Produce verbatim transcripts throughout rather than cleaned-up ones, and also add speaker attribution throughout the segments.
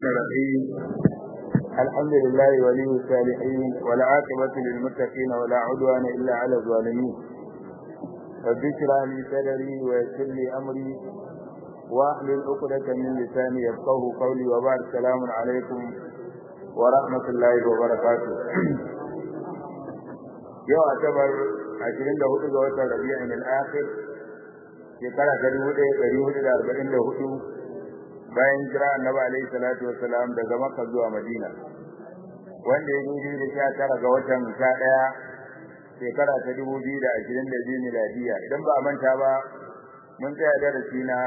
Speaker 1: الرحيم الحمد لله ولي الصالحين والعاقبة للمتقين ولا عدوان إلا على الظالمين رب اشرح لي صدري ويسر لي أمري واحلل عقدة من لساني يفقهوا قولي وبعد السلام عليكم ورحمة الله وبركاته يوم اعتبر عشرين له وقت ربيع الآخر shekara ta dubu ɗaya ɗari hudu da arba'in da hudu bayan jira annabi alaihi salatu wassalam daga Makka zuwa Madina wanda ya yi da sha tara ga watan sha ɗaya shekara ta dubu biyu da ashirin da biyu miladiya idan ba a manta ba mun tsaya darasi na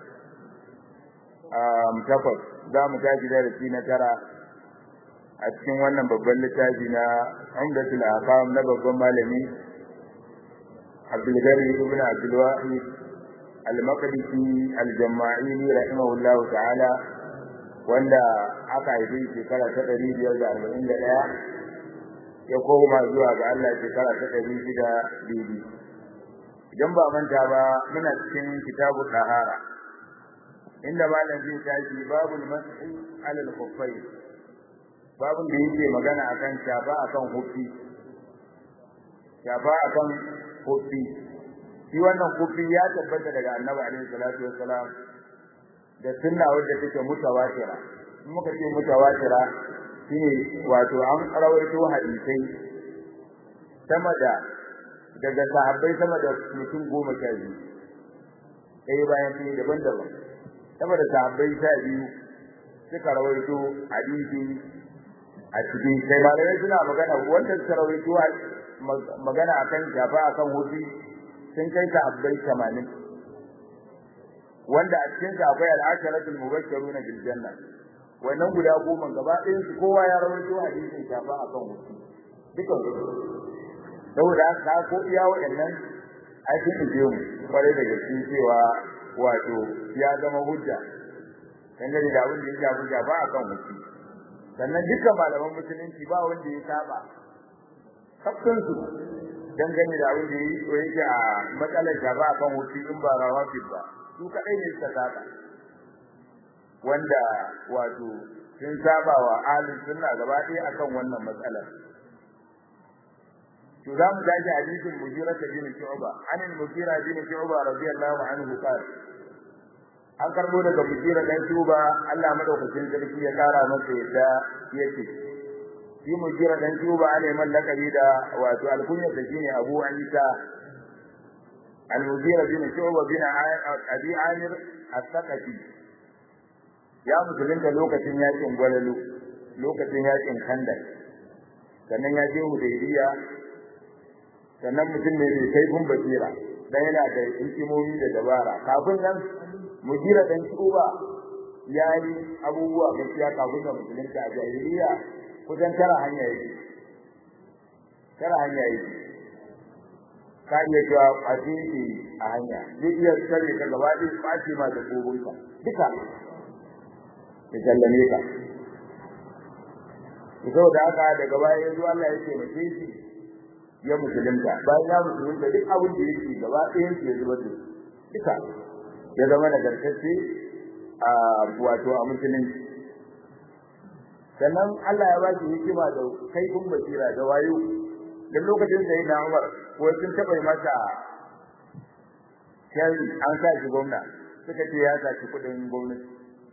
Speaker 1: takwas za mu tashi darasi na tara a cikin wannan babban littafi na Umdatul Ahkam na babban malami Abdul Ghani ibn Abdul Wahid al-Maqdisi al-Jama'ili rahimahullahu ta'ala wanda aka haife shekara ta ɗari biyar da arba'in da ɗaya ya koma zuwa ga Allah shekara ta ɗari shida biyu idan ba manta ba muna cikin kitabul tahara inda malam zai tashi babul mas'i ala al-khuffay babun da yake magana akan shafa akan huffi shafa akan huffi shi wannan kufi ya tabbata daga Annabi alaihi salatu wassalam da sunna wadda take mutawatira in muka ce mutawatira shine wato an rawaito hadisai sama da daga sahabbai sama da mutum goma sha biyu sai bayan sai daban-daban sama da sahabbai sha biyu suka rawaito hadisi a cikin sai malamai suna magana wanda suka rawaito magana akan shafa akan hudu sun kai ta abbai tamanin wanda a cikin sa akwai al-asharatul mubashshiruna bil janna wannan guda goma gaba ɗayan su kowa ya rawaito hadisin shafa akan wuce duka saboda ka ko iya wayannan ai sun ije mu kware da gaske cewa wato ya zama hujja dangane da abin da ya shafi shafa akan wuce sannan dukkan malaman musulunci ba wanda ya saba kafin su dangane da abin da yake a matsalar gaba akan wuce in ba rawafid ba su kadai ne suka saba wanda wato sun saba wa ahlus sunna gaba ɗaya akan wannan matsalar to za mu dace hadisin Mujira bin Shu'ba anin Mujira bin Shu'ba radiyallahu anhu qala an karbo daga Mujira dan Shu'ba Allah madaukakin sarki ya kara masa yadda yake shi Mujira dan Shu'ba ne mallakari da wato alkunyar da shine Abu Isa al-Mujira bin Shu'ba bin Abi Amir al-Thaqafi ya musulunta lokacin yakin Gwalalu lokacin yakin Khandaq sannan ya je Hudaybiya sannan mutum ne mai kaifin basira dan yana da hikimomi da dabara kafin nan Mujira dan Shu'ba yayi abubuwa gaskiya kafin da musulunta a jahiliya kusan tara hanya yake tara hanya yake ka iya cewa a cikin a hanya zai iya tsare ka gaba ɗaya ɓaci ma da gobinka duka ya sallame ka to da haka daga baya yanzu Allah ya ce mace shi ya musulunta bayan ya musulunta duk abin da yake gaba ɗayan su ya zuba da duka ya zama nagartacce a wato a musulunci sannan Allah ya ba shi hikima da kaifin basira da wayo dan lokacin da yana Umar ko sun taba masa sai an sa shi gwamna suka ce ya saki kudin gwamnati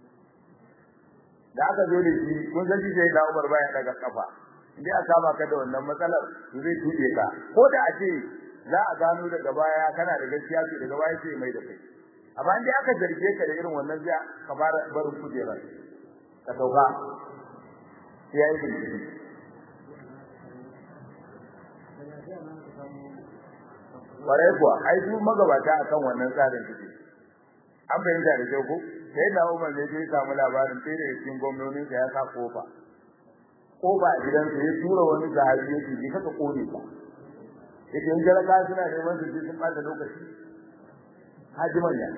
Speaker 1: da aka zo da shi kun san shi sai da Umar baya daga kafa indai aka kama ka da wannan matsalar to zai tuɗe ka ko da a ce za a gano daga baya kana da gaskiya ce daga baya sai mai da kai amma indai aka zarge ka da irin wannan zai ka fara barin kujera ka dauka sai yayi bincike kwarai kuwa ai su magabata akan wannan tsarin suke an bayyana da kyau ko sai da Umar ne ya samu labarin sai da cikin gwamnonin sa ya sa kofa kofa a gidan sa ya tura wani sahabi yake ji kaka kone ka yake in jaraka suna neman su ji sun bata lokaci haji manya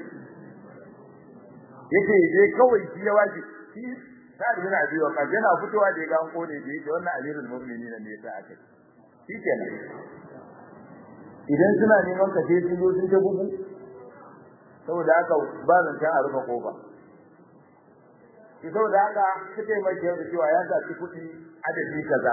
Speaker 1: yake dai kawai shi ya waje shi sai da yana biyo ka yana fitowa da ga an kone da yake wannan amirul mu'minin ne ya aka shikenan idan suna neman ka sai sun zo sun ta bugu saboda haka ba zan ta a rufe kofa to saboda haka suka yi mai da cewa ya saci kuɗi adadi kaza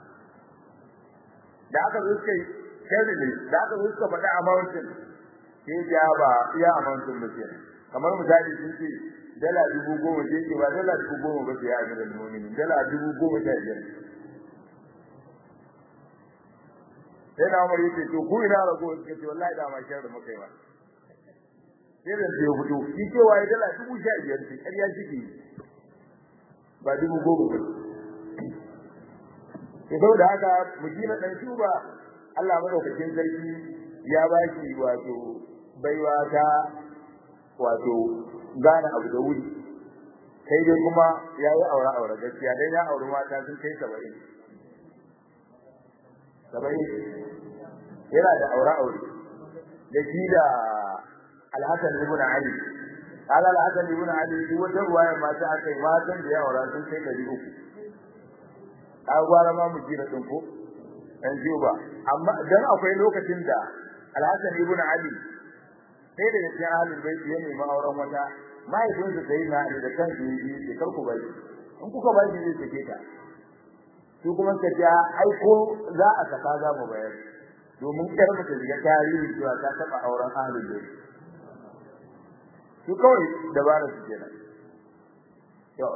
Speaker 1: da aka zo suka yi ne da aka zo suka faɗa amountin sai ya ba iya amountin ba kenan kamar misali sun ce dala dubu goma ce ke ba dala dubu goma ba sai ya ga mu'minin dala dubu goma ta biyar sai na umar yace to ku ina rago suka ce wallahi da ma shar da muka yi ba sai da ya fito shi ce wai dala dubu sha biyar ce ƙarya ciki ba dubu goma ba sai saboda haka mujina dan shuba Allah madaukakin sarki ya ba shi wato baiwa ta wato gane abu da wuri sai dai kuma yayi aure aure gaskiya dai ya aure mata sun kai saba'in saba'in yana da aure aure da shi da Al-Hasan ibn Ali ala Al-Hasan ibn Ali duk wata ruwaya mata akai matan da ya aure sun kai dari uku a gwara ma mu jira din ko dan juba amma dan akwai lokacin da Al-Hasan ibn Ali sai da cikin ahlul bait ya nemi auren wata mahaifinsa sai na da kansu yi da karku bai in kuka bai shi zai take ta su kuma suka ce ai ko za a saka za mu bayar domin kar mu shiga tarihi cewa ta taba auren ahlul bait su kawai dabara su kenan to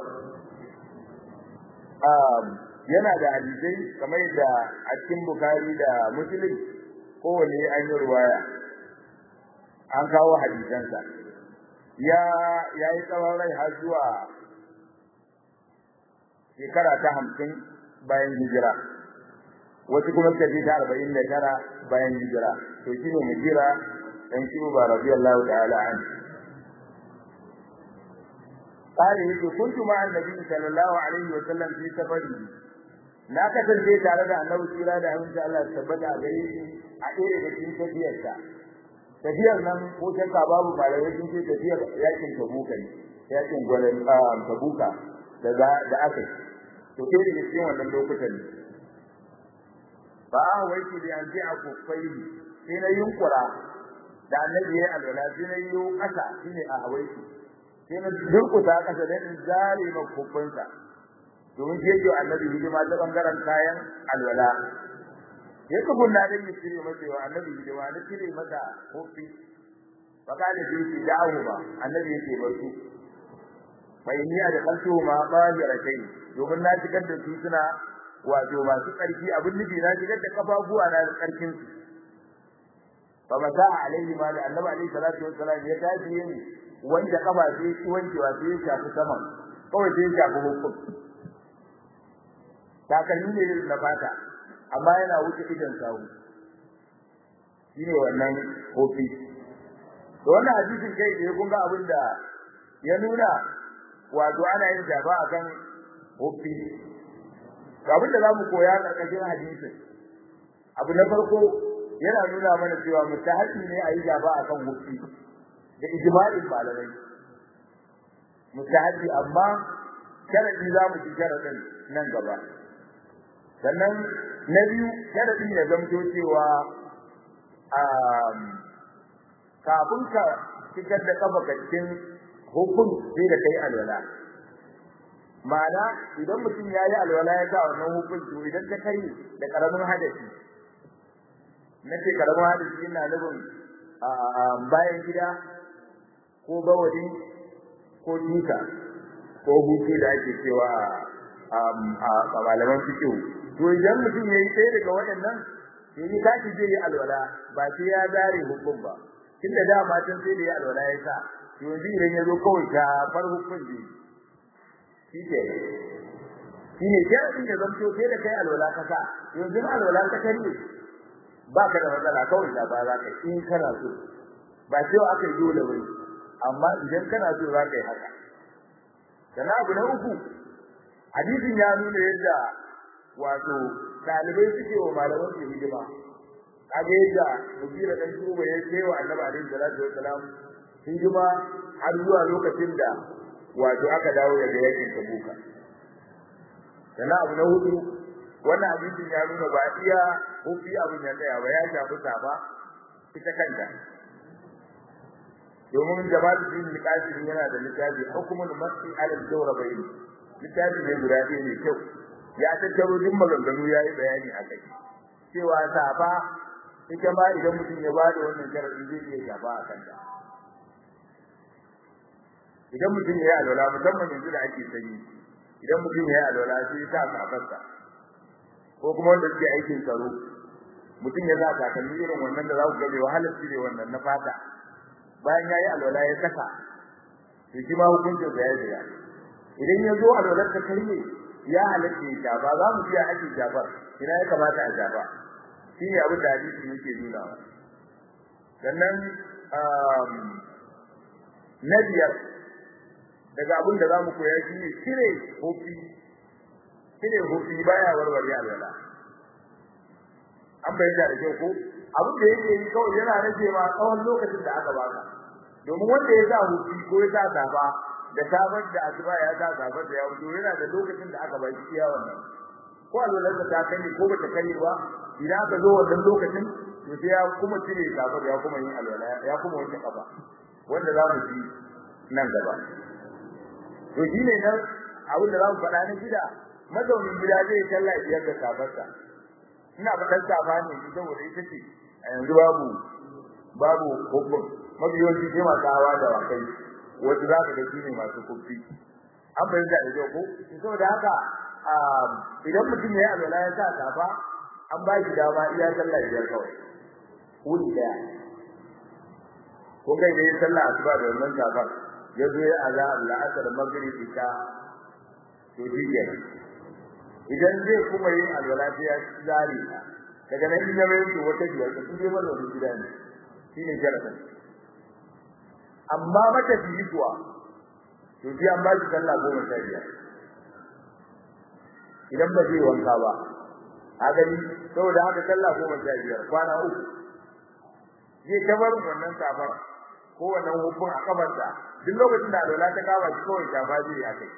Speaker 1: um yana da hadisi kamar da a cikin Bukhari da Muslim kowanne an yi ruwaya an kawo hadisansa ya yayi tsawon rai har zuwa shekara ta hamsin bayan hijira wasu kuma suka ce ta arba'in da tara bayan hijira to shine hijira dan Shuba radiyallahu ta'ala anhu قال يقول كنت مع النبي صلى الله عليه وسلم في سفره na kasance tare da Annabi tsira da amince Allah tabbata a gare shi a ɗaya daga cikin tafiyarsa tafiyar nan ko shakka babu malai sun ce tafiyar yakin Tabuka ne yakin gwalan Tabuka da da aka to ɗaya daga cikin wannan lokutan ne ba wai ki da an ji a kufai sai na yunkura da Annabi ya alwala sai na yi kasa shine a hawaiki sai na durkuta kasa da in zare makubansa domin je yau Annabi hidima ta bangaren kayan alwala yake gunna da yi cire masa yau Annabi hidima da cire masa kofi baka da shi da'awu ba Annabi yake barku bai ni da kalto ma bahiratai domin na shigar da su suna wato masu karfi abin nufi na shigar da kafafuwa na da karfin su fa masa alaihi ma da Annabi alaihi salatu wassalam ya tafi yin wanda kafa sai shi wankewa sai ya shafi saman kawai sai ya shafi hukun takalmi ne na fata amma yana wuce idan sawu shine wannan kofi to wannan hadisin kai da kun ga abin da ya nuna wato ana yin jaba akan kofi to abin da zamu koya karkashin hadisin abu na farko yana nuna mana cewa mutahaddin ne ayi jaba akan kofi da ijma'in malamai mutahaddi amma sharadi zamu ci sharadin nan gaba sannan na biyu sharadin ya zamto cewa um kafin ka fitar da kafa cikin hukun sai da kai alwala ma'ana idan mutum yayi alwala ya sa wannan hukunci idan ta kai da karamin hadisi nace karamin hadisi ina nufin bayan gida ko bawadi ko tuka ko hutu da ake cewa a malaman fiqh to idan mutum yayi sai daga waɗannan yayi tashi zai yi alwala ba sai ya dare hukum ba tunda da matan sai da yi alwala ya sa to yanzu idan yazo kawai ta far hukum ji shike shine sai da zanto sai da kai alwala ka sa yanzu alwala ka kare ba ka da matsala kawai da ba za ka in kana so ba sai aka yi dole bane amma idan kana so za ka yi haka kana abu na uku hadisin ya nuna yadda wato dalibai suke wa malaman su hidima kage yadda mujira dan shuba ya ce wa Annabi alaihi salatu wassalam hidima har zuwa lokacin da wato aka dawo daga yakin Tabuka kana abu na hudu wannan hadisin ya nuna ba iya hufi abun ya tsaya ba ya shafi saba ita kanta domin jama'a din liqashi yana da littafi hukumul mas'i ala al-jawrabayn littafi ne guda ɗaya ne kyau ya tattaro din maganganu yayi bayani akai cewa safa ita ma idan mutum ya bada wannan sharadi zai iya shafa akan ta idan mutum ya yi alwala musamman yanzu da ake sanyi idan mutum ya yi alwala sai ya sa safarsa ko kuma wanda suke aikin tsaro mutum ya sa takalmi irin wannan da za ku gabe wahalar shi ne wannan na fata bayan ya yi alwala ya saka to shi ma hukuncin da ya jira idan ya zo alwalar ta karye ya halatta ya shafa za mu biya ake shafar ina ya kamata a shafa shi ne abin da hadisi yake nunawa sannan na biyar daga abin da zamu koya shi ne cire hofi cire hofi baya warware alwala an bayyana da kyau ko abin da yake yi kawai yana rage ma tsawon lokacin da aka baka domin wanda ya sa hofi ko ya sa safa da sabar da asuba ya sa sabar da ya wuce yana da lokacin da aka baki iya wannan ko alwalar da ta kai ko bata kai ba idan aka zo wannan lokacin to sai ya kuma cire sabar ya kuma yin alwala ya kuma wanke kafa wanda za mu ji nan gaba to shine nan abin da zamu faɗa ne gida mazaunin gida zai kalla biyar da safarsa ina faɗan safa ne saboda ita ce a yanzu babu babu hukun mabiyoyi ce masu hawa da wakai wanda za ka ga shine masu kufi an bayyana da yau ko saboda haka idan mutum ya yi alwala ya sa safa an ba shi dama iya kalla biyar kawai wuri daya ko kai da sallah asuba da wannan safar yazo ya ala al-asr maghrib isha to dige idan zai kuma yin alwala ya zari daga nan in yayin to wata biyar to dai wannan gida ne shine jarata amma mata biyu kuwa to ji an ba shi sallah goma sha biyar idan ba zai wanka ba a gani saboda haka sallah goma sha biyar kwana uku zai tabar wannan safar ko wannan hukun a kabarsa duk lokacin da alwala ta kawo shi kawai shafa zai yi akai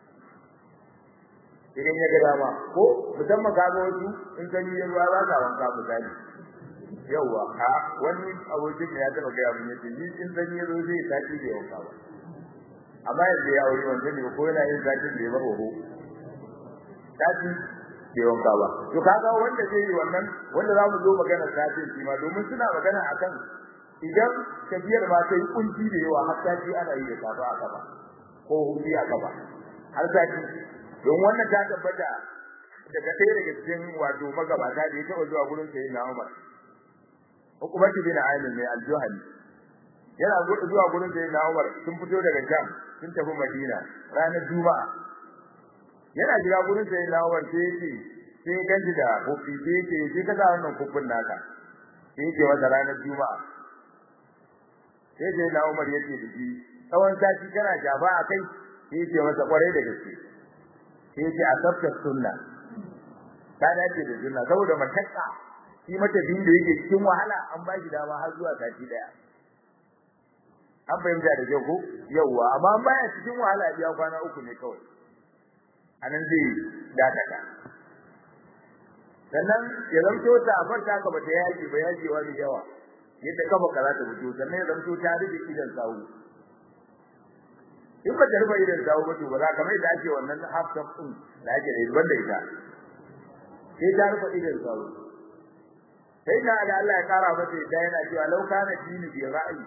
Speaker 1: idan ya ga dama ko musamman ga wasu in sani ya ruwa ba ka wanka misali yawa a wani abokin da ya taba ga mun yace ni in sani ya zo zai saki da wanka ba amma yanzu ya aure wanda ne ko yana yin saki da ba ho saki da wanka ba to kaga wanda zai yi wannan wanda za mu zo magana saki shi ma domin suna magana akan idan tafiyar ba ta yi kunci da yawa har ta ji ana yi da safa a gaba ko hundi a gaba har ta ji don wannan ta tabbata daga ɗaya daga cikin wato magabata da ya taɓa zuwa gurin sayyid na Umar hukumati bin Alim mai al-Juhani yana zuwa gurin sayyid na Umar sun fito daga Sham sun tafi Madina ranar Juma'a yana jira gurin sayyid na Umar sai yake sai ganji da hufi sai yake sai ka sa wannan kufin naka sai yake wata ranar Juma'a sai dai na Umar yake da shi tsawon sati kana jaba a kai sai yake masa kwarai da gaske sai yake asabta sunna ta dace da sunna saboda matakka shi mata bin da yake cikin wahala an ba shi dama har zuwa sati daya an fahimta da kyau ko yawa amma baya cikin wahala ya kwana uku ne kawai anan zai dakata sannan ya zanto ta farka ka bata yaji ba yaji wani yawa yadda kafa kaza ta fito sannan ya zanto ta rufe idan sawu in ba ta rufe idan sawu ba to ba za ka mai da ake wannan half cup din da ake da banda ita sai ta rufe idan sawu sai da Allah ya kara mata da yana cewa law kana dini bi ra'yi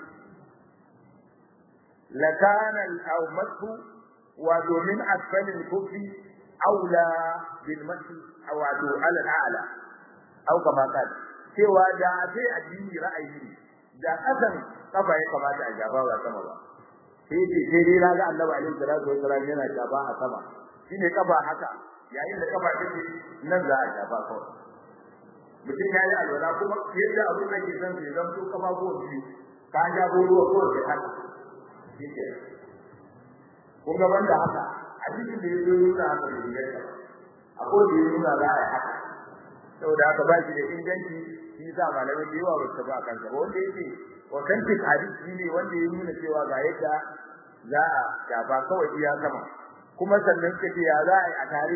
Speaker 1: la kana al-awmatu wa min asfal al-kufi aula bil masi aw ala al-a'la aw kama qala cewa da sai addini ra'ayi da kasan kafa ya kamata a gaba ba sama ba sai dai sai dai naga Annabi alaihi salatu wasallam yana gaba a sama shine kafa haka yayin da kafa take nan za a gaba kawai mutum ya yi alwala kuma yadda abin da ke san sai zan to kafa ko shi ka ja ruwa ko da haka shike kun ga banda haka a cikin da yake nuna haka da yake akwai da nuna za a yi haka saboda haka ba shi da inganci shi sa malamai da yawa ba ba kansa wanda yake authentic hadisi ne wanda ya nuna cewa ga yadda za a shafa kawai iya sama kuma sannan kace ya za a yi a tare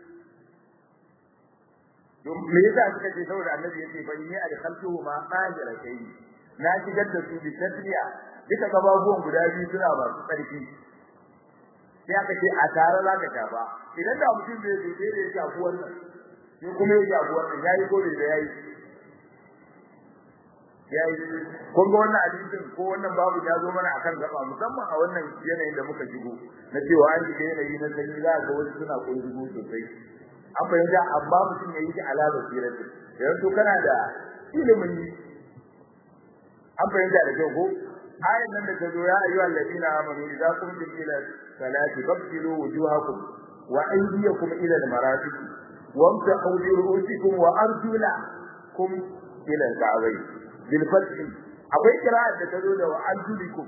Speaker 1: don me yasa suka ce saboda annabi yake fa inni adkhaltuhu ma qadira kai na shigar da su bi tasriya duka gababuwan guda biyu suna ba su tsarki sai aka ce a tare za ka shafa idan da mutum bai zo sai da ya shafi wannan sai kuma ya shafi wannan yayi ko bai da yayi yayi kun ga wannan hadisin ko wannan babu ya zo mana akan gaba musamman a wannan yanayin da muka shigo na cewa an shiga yanayi na sanyi za ga wasu suna kunzugu sosai an fahimta amma mutum ya yi shi ala basiratin yanzu kana da ilimin an fahimta da kyau ko ayan nan da tazo ya ayyuhal ladina amanu idza qumtum ila salati fagsilu wujuhakum wa aydiyakum ila al-marafiq wamsahu bi ru'usikum wa arjulakum ila al-ka'bayn bil fath akwai qira'at da tazo da wa arjulikum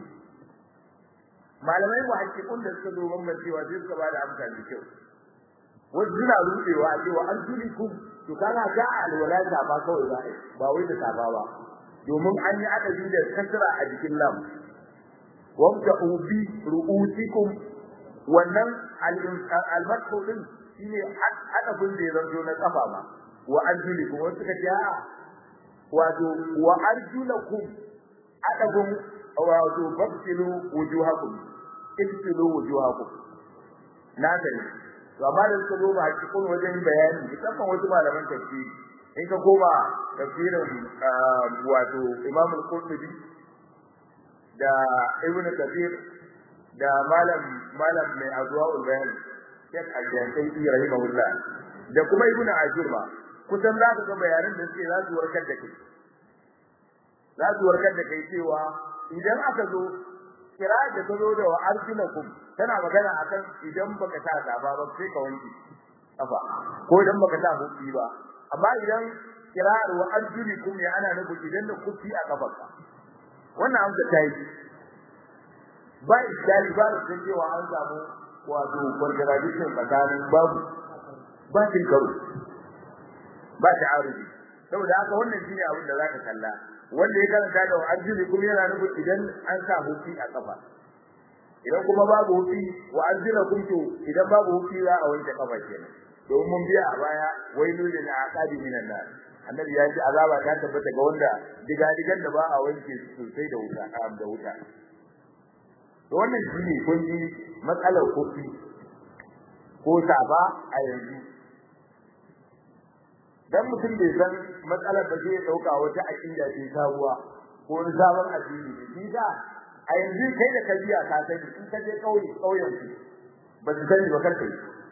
Speaker 1: malamai muhaqqiqun da suka zo bambancewa sai suka bada amsa da kyau wasu suna rubewa a cewa arjulikum to kana ga alwala ta ba kawai ba ba wai da safa ba domin an yi adabi da kasra a jikin lam wamta ubi ru'usikum wannan al-madhu din shine adabin da yazo na kafa ma wa arjulikum wasu ka ce a wato wa arjulakum adabun wato babtilu wujuhakum ibtilu wujuhakum na gani to amma da suka zo ba cikin wajen bayani musamman wasu malaman tafsiri in ka koma tafsirin wato Imam al-Qurtubi da Ibn Kathir da malam malam mai azwaul bayan Sheikh Al-Jassai rahimahullah da kuma Ibn Ashur ba kusan za ka ga bayanan da suke za su warkar da kai za su warkar da kai cewa idan aka zo kira da ta zo da wa arjulakum tana magana akan idan baka sa safa ba sai ka wanke kafa ko idan baka sa hukki ba amma idan kirar wa arjulikum ya ana nufi idan da kufi a kafarka wannan amsa ta yi ba iskali ba da cewa an samu wato contradiction tsakanin babu ba tin karo ba ta'arudi saboda haka wannan shine abin da zaka kalla wanda ya karanta da arjulikum yana nufin idan an sa hufi a kafa idan kuma babu hufi wa arjulakum to idan babu hufi za a wanke kafa kenan domin mun biya a baya wailul lil aqabi minan nar annabi ya ce azaba ta tabbata ga wanda diga-digan da ba a wanke sosai da wuta da wuta to wannan shine kun ji matsalar hufi ko safa a yanzu dan mutum bai san matsalar da zai dauka wata aqida ce sabuwa ko wani sabon addini shi da a yanzu kai da kabiya ka sani in ka je kauye kauyen ku ba su sani ba karkai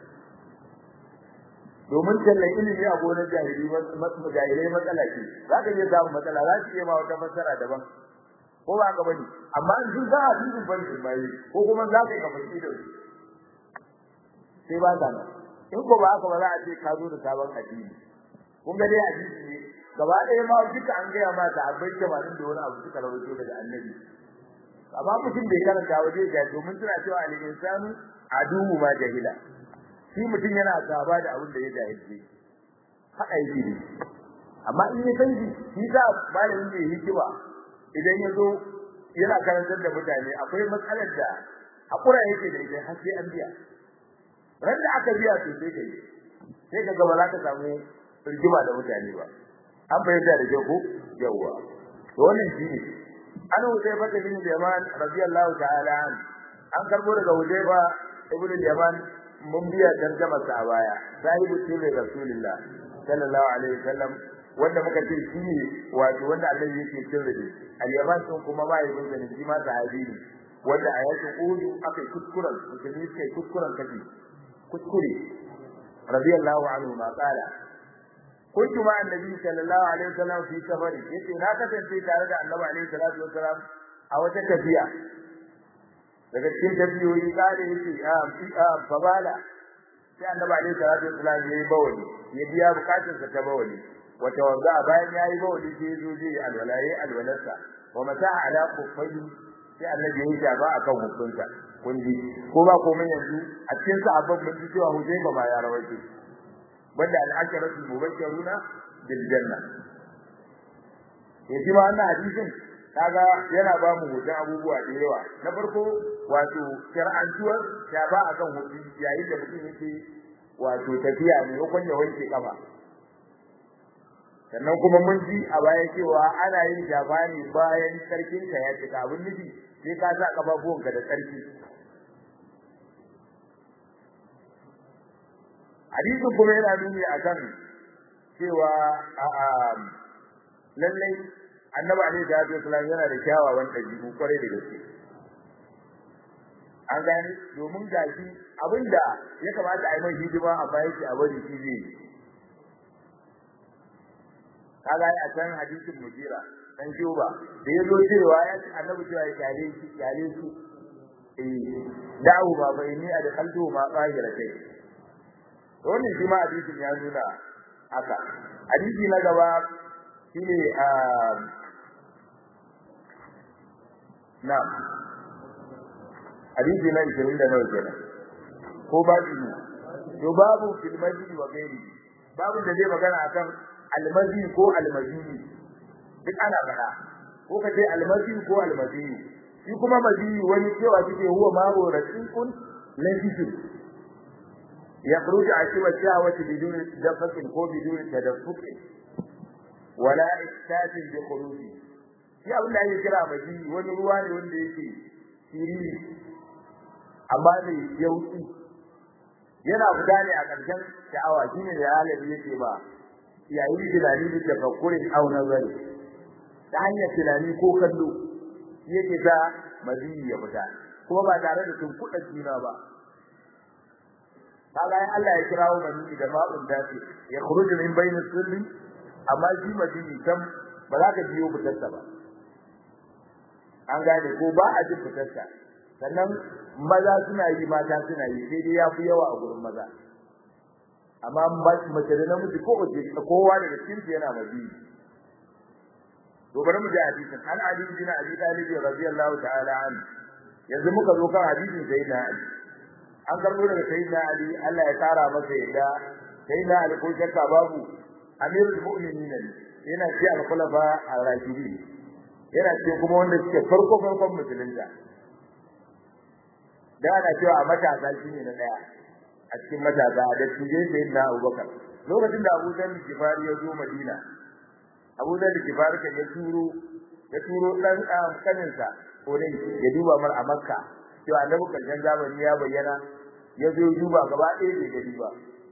Speaker 1: domin tallan ilimi a gonar jahili masu jahilai matsala ce za ka iya samun matsala za su iya ma wata fassara daban ko ba ka bane amma in sun za a fi sun bani bai ko kuma za ka yi kafaci da su sai ba ka nan in ko ba haka ba za a ce ka zo da sabon addini kun ga dai hadisi ne gaba ɗaya ma duka an gaya ma ta abai tamanin da wani abu suka rawaito daga annabi amma mutum bai karanta waje ga domin suna cewa al-insanu aduhu ma jahila shi mutum yana gaba da abin da ya jahilce haka yake ne amma in ya san shi shi za malamin da yake ba idan ya zo yana karantar da mutane akwai matsalar da hakura yake da ita har sai an biya ran da aka biya to sai kai sai ka ga ba za ka samu rigima da mutane ba an bayyana da ko yawa to wannan shi ne an Hudayfa bin Yaman radiyallahu ta'ala an an karbo daga Hudayfa ibn Yaman mun biya tarjuma sa baya sahibu sirri rasulullah sallallahu alaihi wasallam wanda muka ce shi ne wato wanda Allah yake sirri al-Yaman sun kuma ba yi bin shi ma sahabi ne wanda a yakin Uhud aka kuskuren musulmi sai kuskuren kace kuskure radiyallahu anhu ma qala kuntu ma annabi sallallahu alaihi wasallam fi safari yace na kasance tare da annabi alaihi salatu wasallam a wata tafiya daga cikin tafiyoyi kare yace a a fabala sai annabi alaihi salatu wasallam yayi bawali ya biya bukatun sa ta bawali wata wanda bayan yayi bawali sai yazo zai alwalaye alwalarsa wa mata ala kuffai sai annabi ya shafa akan hukunta kun ji ko ba komai yanzu a cikin sahabban mun ji cewa Hudayfa ba ya rawaito banda al-asharatu mubashshiruna bil janna yaji wannan hadisin kaga yana ba mu hujjan abubuwa da yawa na farko wato shar'antuwar shafa akan hukunci yayin da mutum yake wato tafiya ne ko ya wanke kafa sannan kuma mun ji a baya cewa ana yin shafa ne bayan sarkin ka ya cika abin nufi sai ka sa kafafuwanka da tsarki hadisin kuma yana nuni akan cewa a a lallai annabi alaihi salatu wasallam yana da kyawawan dabi'u kwarai da gaske an gani domin gashi abinda ya kamata a yi mai hidima amma yake a bari shi zai kaga a can hadisin mujira dan juba da yazo cewa ya annabi cewa ya kale shi kale su eh da'u ba bayni a da kaltu ma qahira kai wannan shi ma hadisin ya nuna haka hadisi na gaba shine a na hadisi na ishirin da nawa kenan ko babu to babu fil masjid wa ghairi babu da zai magana akan almazi ko almazini duk ana fada ko kace almazi ko almazini shi kuma mazini wani cewa kike huwa ma'u raqiqun lafisin yakhruju ashiwa shawati bidun dafakin ko bidun tadaffuqin wala istatin bi khuruji shi abin da yake kira mazini wani ruwa ne wanda yake sirri amma ne yauki yana fita ne a ƙarshen sha'awa shine da halabi yake ba yayin tunani da tafakkurin au nazari ta hanyar tunani ko kallo yake da maziyi ya fita kuma ba tare da tunkuɗa juna ba kaga ai Allah ya kirawo maziyi da ma'un dafi ya khuruju min bayni sulli amma shi maziyi kam ba za ka biyo fitarsa ba an gane ko ba a jin fitarsa sannan maza suna yi mata suna yi sai dai yafi yawa a gurin maza amma mace da namiji ko wace kowa daga cikin su yana mazi to bari mu ji hadisin an ali bin abi talib radiyallahu ta'ala an yanzu muka zo kan hadisin sayyidina ali an karbo daga sayyidina ali Allah ya tsara masa yadda sayyidina ali ko shakka babu amirul mu'minin yana ci al-khulafa ar-rashidin yana ce kuma wanda suke farko farkon musulunta da ana cewa a matasa shine na daya a cikin matasa da tuje sai na Abubakar lokacin da Abu Dawud Gifari ya zo Madina Abu Dawud Gifari kan ya turo ya turo dan kanin sa ko dai ya duba mar a Makka cewa annabi karshen zamani ya bayyana ya zo duba gaba ɗaya bai gani ba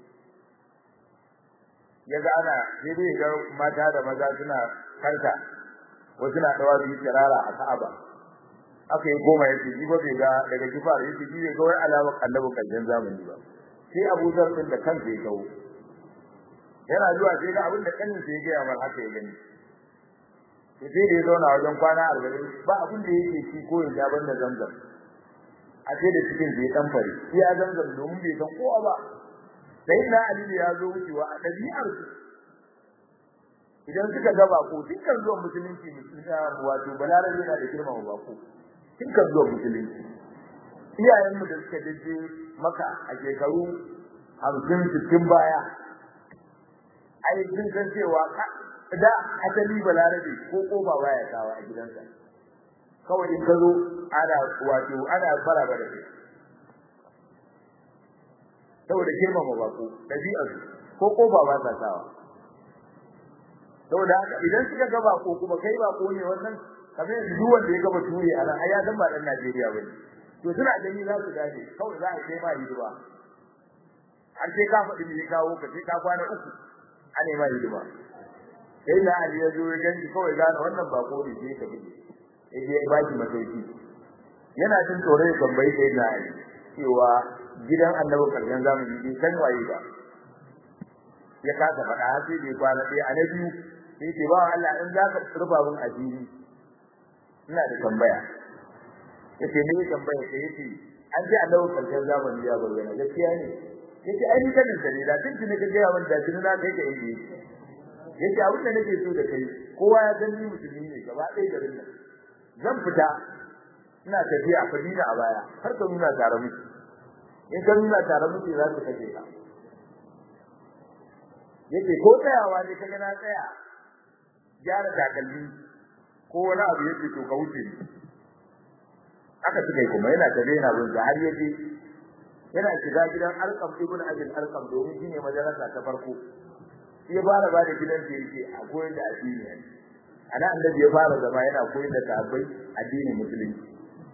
Speaker 1: ya ga ana sai dai ga mata da maza suna karta wasu na dawa bi kirara a Ka'aba aka yi goma yake ji ba bai ga daga Gifar yake ji bai ga wai alamar annabi karshen zamani ba sai Abu Dharr din da kansa ya gawo yana zuwa sai ga abin da kanin sa ya ga mar haka ya gani sai dai ya zauna wajen kwana arba'in ba abin da yake ci ko ya banda zamzam a sai da cikin zai dan fari sai ya zamzam domin bai san kowa ba sai na Ali ya zo wucewa a dabi'ar su idan suka ga bako dukkan zuwan musulunci musulunci wato balarabe yana da girma wa bako dukkan zuwan musulunci iyayen mu da suka dace maka a shekaru hamsin sittin baya ai sun san cewa da asali balarabe ko koba baya kawa a gidansa kawai in ka zo ana wato ana fara bare saboda girmama bako dabi'ar ko koba ba ta kawa saboda idan suka ga bako kuma kai bako ne wannan kamar duk wanda ya ga bature a nan ai ya san ba dan Najeriya bane to suna gani za su gane kawai za a kai ma hidima har sai ka faɗi me kawo ka sai ka kwana uku ane ma hidima sai da Ali ya zo ya gani kawai gane wannan bako ne sai ka bi yaje ya baki matauki yana jin tsore ya tambayi sai da Ali cewa gidan Annabi karshen zamani bai san waye ba ya kasa faɗa har sai bai kwana ɗaya a na biyu sai ce ba Allah in zaka turba mun ajiri ina da tambaya yace ne tambaya sai yace an ji Allah karshen zamani ya bayyana gaskiya ne yace ai ni kanin da ne da tun ne kaje yawan da tun na kai ka inda yace abin da nake so da kai kowa ya san ni musulmi ne gaba ɗaya garin nan zan fita ina tafiya a Madina a baya har ka nuna tare miki in ka nuna tare miki za ka kace ka yace ko tsayawa ne kaga na tsaya gyara takalmi ko wani abu yake to ka wuce ni aka suka kuma yana tabe yana bin har yaje yana shiga gidan Arqam ibn Abi Arqam domin shine majalisa ta farko sai ya fara bada gidan da yake a koyar da addini ana annabi ya fara zama yana koyar da sahabbai addinin musulunci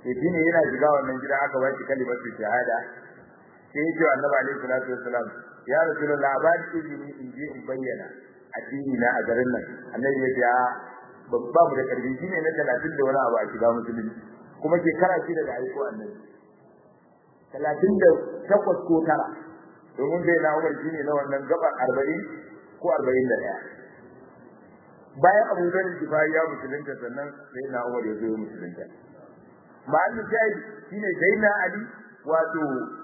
Speaker 1: to shine yana shiga wannan gida aka ba shi kalimar shahada sai ya ce annabi alaihi salatu wassalam ya rasulullah ba ni izini in je in bayyana addini na a garin nan annabi ya ce babba mu da karbi shine na talatin da wani abu a shiga musulunci kuma ke kara shi daga aiko annabi talatin da takwas ko tara domin dai na Umar shine na wannan gaba arba'in ko arba'in da ɗaya bayan Abu Bakar Gifari ya musulunta sannan sai na Umar ya zo musulunta ma'ana sai shine sai na Ali wato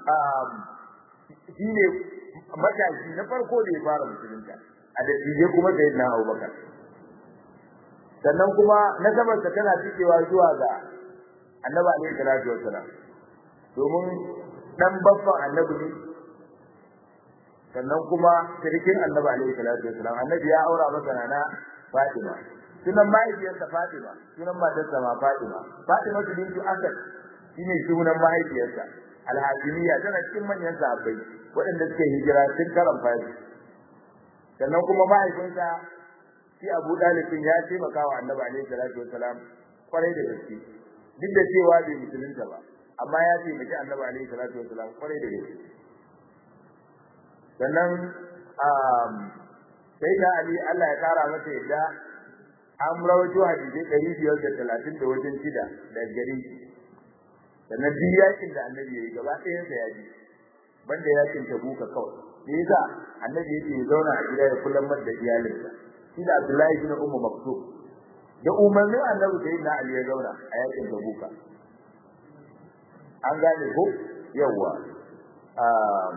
Speaker 1: shine matashi na farko da ya fara musulunta a da shi kuma sai na Abu Bakar sannan kuma nasabarsa tana cikewa zuwa ga Annabi alaihi salatu wassalam domin dan babban Annabi ne sannan kuma sirkin Annabi alaihi salatu wassalam Annabi ya aura masa nana Fatima sunan mahaifiyarsa Fatima sunan matarsa ma Fatima Fatima bintu Asad shine sunan mahaifiyarsa al-Hajimiyya tana cikin manyan sahabbai waɗanda suke hijira tun karan fari sannan kuma mahaifinsa shi Abu Dalib ya taimaka wa Annabi alaihi salatu wassalam kwarai da gaske duk da cewa bai musulunta ba amma ya taimaki Annabi alaihi salatu wassalam kwarai da gaske sannan um sai da Ali Allah ya kara masa yadda an rawaito hadisi ɗari biyar da talatin da wajen shida da gari sannan duk yakin da Annabi ya yi gaba ɗayan sa ya ji banda yakin Tabuka kawai me yasa Annabi yake zauna a gida ya kullum da iyalinsa shi da Abdullahi ibn Ummu Maktub da umarnin Annabi sai na Ali ya zauna a yakin Tabuka an gane ko yawa um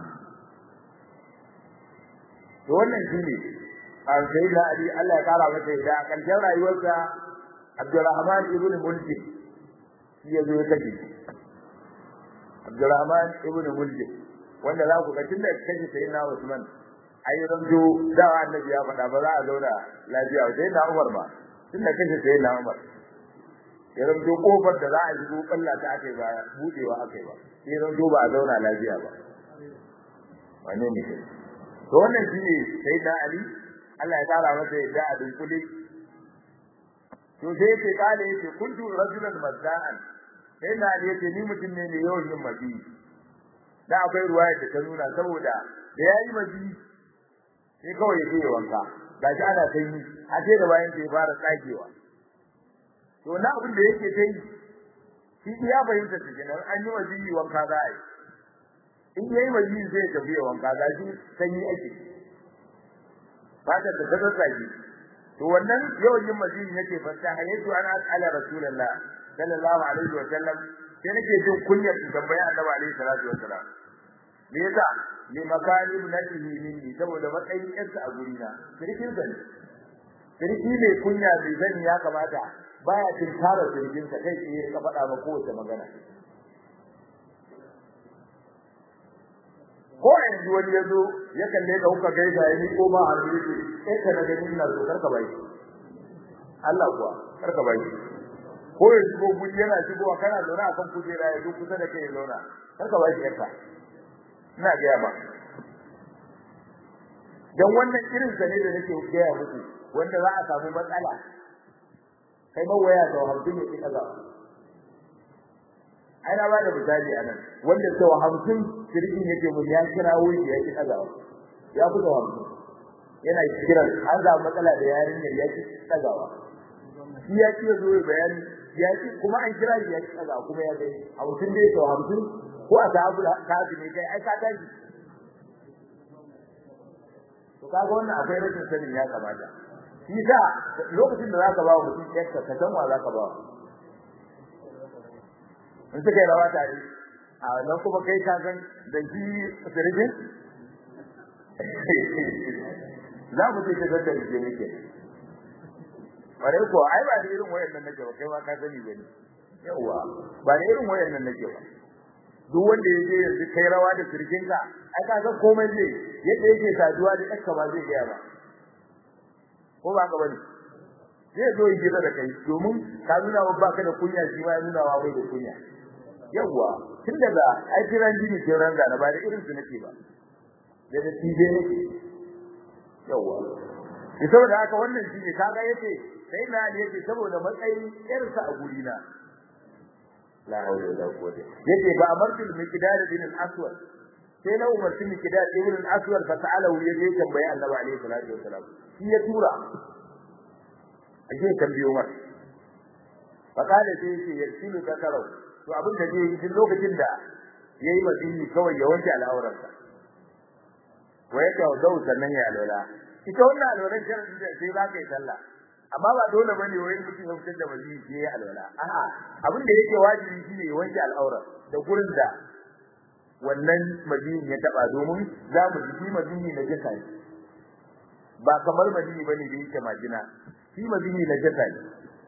Speaker 1: to wannan shine an sai da Ali Allah ya kara masa da karshen rayuwarsa Abdurrahman ibn Muljim shi ya zo kace Abdurrahman ibn Muljim wanda za ku ga tunda kace sai na Usman ai ranjo da Annabi ya faɗa ba za a zauna lafiya sai na Umar ba tunda kace sai na Umar ya ranjo kofar da za a yi kalla ta akai ba budewa akai ba sai ranjo ba a zauna lafiya ba wane ne to wannan shine sai da Ali Allah ya tsara masa yadda a dunkule to sai yake kale yake kuntu rajulan mazda'an sai na Ali yake ni mutum ne ne yawan yin mazi da akwai ruwaya da ta nuna saboda da yayi mazi sai kawai ya je wanka gashi ana kai ni a ce da bayan sai fara tsagewa to na abin da yake kai shi ya fahimta cikin an yi mazi wanka za a yi in yayi mazi zai tafi wanka gashi sanyi ake fata da kaza tsaki to wannan yawan yin mazi yake fata hayatu ana ala rasulullah sallallahu alaihi wa sallam sai nake jin kunyar tambaya annabi alaihi salatu wa sallam me yasa li makani ibnatihi minni saboda matsayin yarsa a guri na kirkin zani kirki ne kunya bai zani ya kamata baya tinkara kirkin sa kai sai ka faɗa ma kowace magana ko yanzu wani yazo ya kalle ka kuka gaisa yayi ko ma har yake sai ka daga nin na zo karka bai Allah kuwa karka bai ko yanzu ko guri yana shigowa kana zauna akan kujera ya zo kusa da kai zauna karka bai yarka ina ga ba dan wannan irin zane da nake gaya muku wanda za a samu matsala kai ba waya da hamsin ne kaza ai na ba da misali anan wanda sau hamsin sirrin yake mun ya kira wuri ya ki kaza ya fito hamsin yana kiran an ga matsala da yarinyar ya ki kazawa shi ya ki zo bayani ya ki kuma an kira ya ki kaza kuma ya gani a mutum dai sau hamsin ko a sabu kafi ne kai ai ka tashi to kaga wannan akwai rashin sanin ya kamata shi da lokacin da zaka ba mutum yakka ka san wa zaka ba in suka yi rawa tare a nan kuma kai ka san da shi sirrin za mu ce ka san da shi nake bare ko ai ba da irin wayannan nake ba kai ma ka sani bane yawa ba da irin wayannan nake ba duk wanda yake yanzu kai rawa da sirrin ka ai ka san komai ne yadda yake saduwa da yakka ba zai ga ba ko ba ka bane zai zo yi gida da kai domin ka nuna wa baka da kunya shi ma ya nuna wa bai da kunya yawa tun daga ai kiran jini ke ranga na ba da irin su nake ba da da tije ne yawa ki saboda haka wannan shine kaga yace sai na ne yace saboda matsayin yarsa a guri na la hawla wala quwwata yace ba amartul miqdad bin al-aswad sai na umarci miqdad ibn al-aswad fa ta'alahu yaje tambaye annabi alaihi salatu wasalam shi ya tura aje tambayo mar fa kada sai yace yarsilu takarau to abin da zai yi duk lokacin da yayi madini kawai ya wanke al'aurarsa waye ka dau sannan ya alwala ita wannan alwalan sharadin da sai za ka yi sallah amma ba dole bane wai mutum ya fitar da madini sai ya alwala a'a abin da yake wajibi shine ya wanke al'aurar da gurin da wannan madini ya taba domin za mu ji madini na jaka ne ba kamar madini bane da yake majina shi madini na jaka ne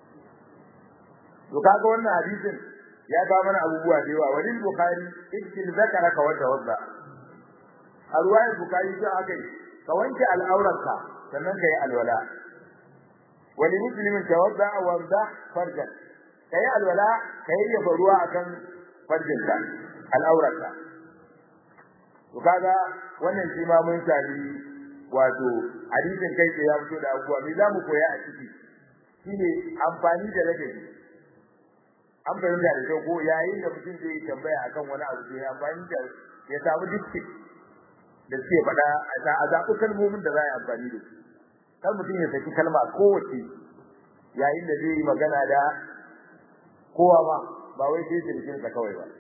Speaker 1: to kaga wannan hadisin ya ga mana abubuwa da yawa walil bukhari idil zakaraka wa tawadda a ruwayar bukhari sai akai ka wanke al'aurarka sannan kai alwala wali muslimin tawadda wa wada farjan kai alwala kai ya ruwa akan farjinka al'aurarka to kaga wannan shi ma mun sani wato hadisin kai sai ya fito da abubuwa me zamu koya a ciki shine amfani da ladabi an bayyana da kyau ko yayin da mutum zai tambaya akan wani abu sai amfani da ya samu dukki da ce fada a zaɓi kalmomin da za a yi amfani da su kar mutum ya saki kalma kowace yayin da zai yi magana da kowa ba ba wai sai jirgin sa kawai ba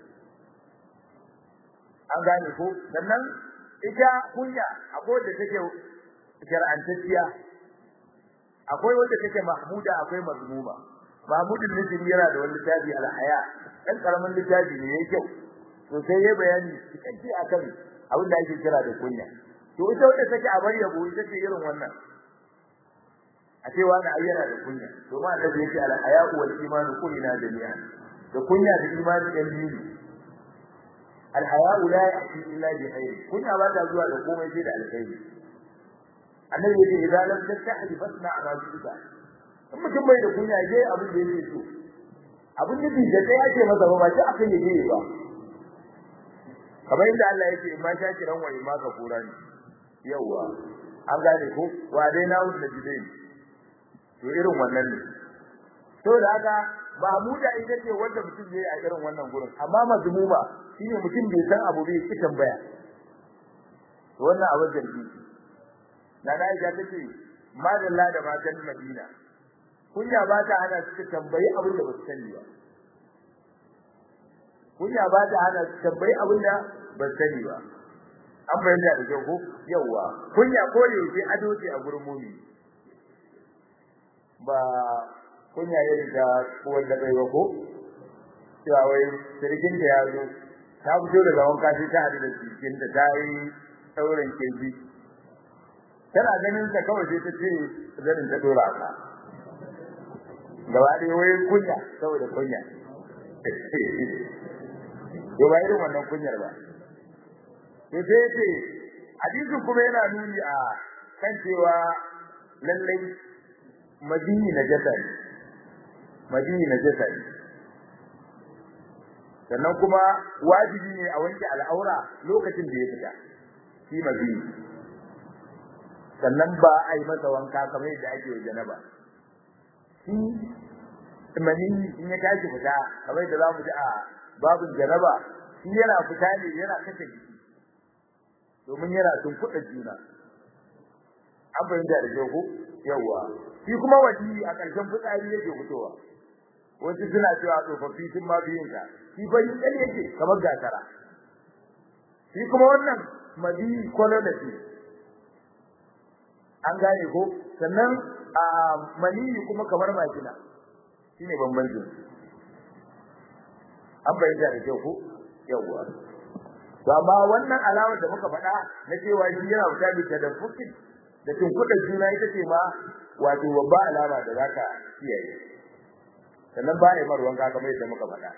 Speaker 1: an gane ko sannan ita kunya akwai da take shar'antacciya akwai wanda take mahmuda akwai mazmuma mahmudin nijin yana da wani littafi al-haya dan karamin littafi ne yake kyau to sai yayi bayani cikin akan abin da ake kira da kunya to ita wanda take a bari yabo ita ce irin wannan a ce wani ayyana da kunya to ma da yake al-haya wal iman kullina jami'an da kunya da imani dan biyu al-haya la ya'ti illa bi khair kunya ba ta zuwa da komai sai da alkhairi annabi yake idan lam tastahi fasna ma tuka in mutum bai da kunya je abin da yake so abin da bai da yake masa ba shi akan yake ba kamar inda Allah yake in ma sha kiran wa ma ka kura ni yawa an gane ko wa dai na wuce da dai to irin wannan ne to da haka Mahmuda ita ce wanda mutum zai a irin wannan gurin amma mazmuma shine mutum bai san abu bai ki tambaya to wannan abin da yake na na ga take madalla da matan Madina kunya ba ta hana su tambayi abin da ba su sani ba kunya ba ta hana su tambayi abin da ba su sani ba an bayyana da kyau ko yawa kunya ko da yake ado ce a gurin mumi ba kunya yayin da wanda bai ba ko cewa wai sirkin da ya zo ta fito daga wanka sai ta hadu da sirkin da ta yi sauran kirji tana ganin ta kawai sai ta ce zanin ta dora ka gaba dai wai kunya saboda kunya to ba irin wannan kunyar ba to sai ce hadisin kuma yana nuni a kan cewa lallai madini na jasa ne madini na jasa ne sannan kuma wajibi ne a wanke al'aura lokacin da ya fita shi madini sannan ba a yi masa wanka kamar yadda ake yi janaba shi manini in ya tashi fita kamar yadda zamu ji a babin janaba shi yana fita ne yana kace jiki domin yana tunkuɗa juna an fahimta da kyau ko yawa shi kuma waji a ƙarshen fitsari yake fitowa wasu suna cewa tsofaffi sun ma biyin ka shi bai dan yake kamar gasara shi kuma wannan madi kolonati an gane ko sannan a maniyi kuma kamar majina shine bambancin an bayyana da kyau ko yawa to amma wannan alama da muka faɗa na cewa shi yana wuta bi ta da fukin da tunkuɗa juna ita ce ma wato babba alama da zaka kiyaye sannan ba ya marwan ka kamar yadda muka faɗa